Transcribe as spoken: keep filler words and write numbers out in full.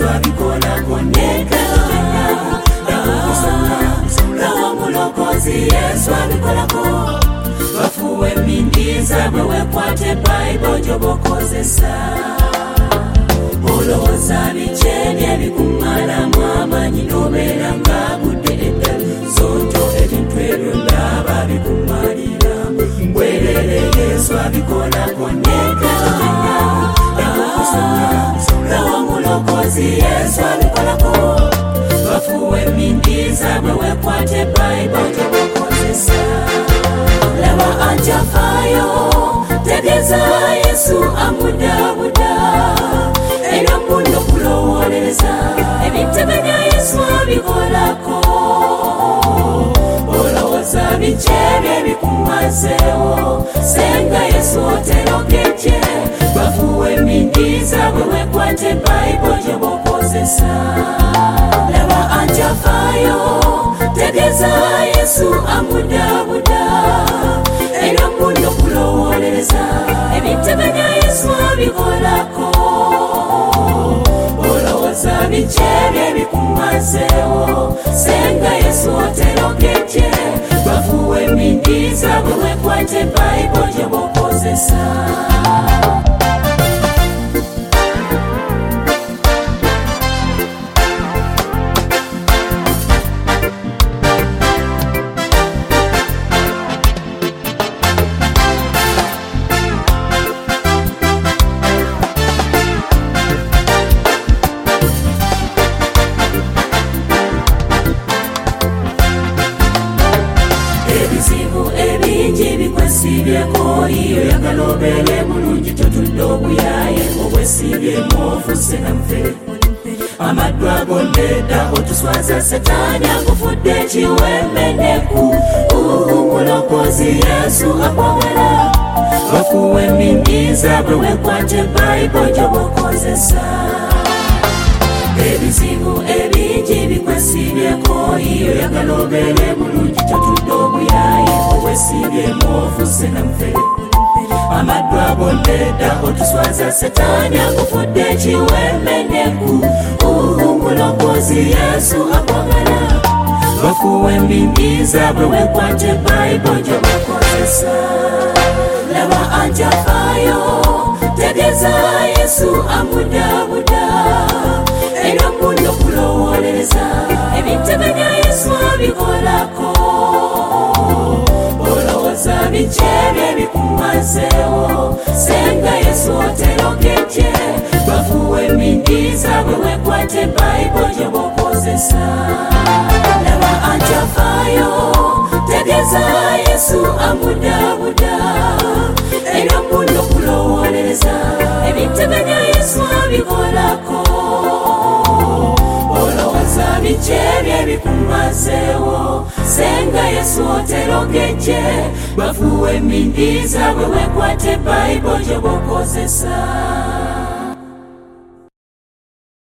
Yesu abikolako nekatoteka nakukusanga lawa mulokozi Yesu abikolako bafuwe mindiza bwe wekwate Bible gyobokozesa olowooza bikyebye bikumala mwamanyi nobeera ng'agudde eddala zonto ebintu ebyo ndaba bikumalira bwerere Yesu abikolako nekatoteka nakukusanga lawa mulokozi Yesu abikolako bafuwe mindiza bwe wekwate Bible gyobokozesa laba anjafayo tegeza Yesu amudabuda era muno kulowolereza ebitemenya Yesu abikolako olowooza bikyebye bikumazeewo senga Yesu oterokekye bafuwe mindiza bwe wekwate Bible gyobokozesa laba anjafayo tegeza Yesu amudabuda era muno kulowolereza ebitemenya Yesu abikolako olowooza bikyebye bikumazeewo senga Yesu oterokekye bafuwe mindiza bwe wekwate Bible gyobokozesa ebizibu ebingi bikwesibyeko iyo yagalobere bulungi totudde obuyaye obwesibye mwofuse namufere amaddu agondedda otuswaza Setaani akufudde ekiwemmeneku mulokozi Yesu akwagala bafuwe mindiza bwe wekwate Bible gyobokozesa ebizibu ebingi bikwesibyeko iyo yagalobere bulungi totudde obuyaye obwesibye mwofuse namufere amaddu agondedda otuswaza Setaani akufudde ekiwemmeneku mulokozi Yesu akwagala bafuwe mindiza bwe wekwate Bible gyobokozesa laba anjafayo tegeza Yesu amudabuda era muno kulowolereza ebitemenya Yesu abikolako olowooza bikyebye bikumazeewo senga Yesu oterokekye bafuwe mindiza bwe wekwate Bible gyobokozesa laba anjafayo tegeza Yesu amudabuda era muno kulowolereza ebitemenya Yesu abikolako olowooza bikyebye bikumazeewo senga Yesu oterokekye bafuwe mindiza bwe wekwate Bible gyobokozesa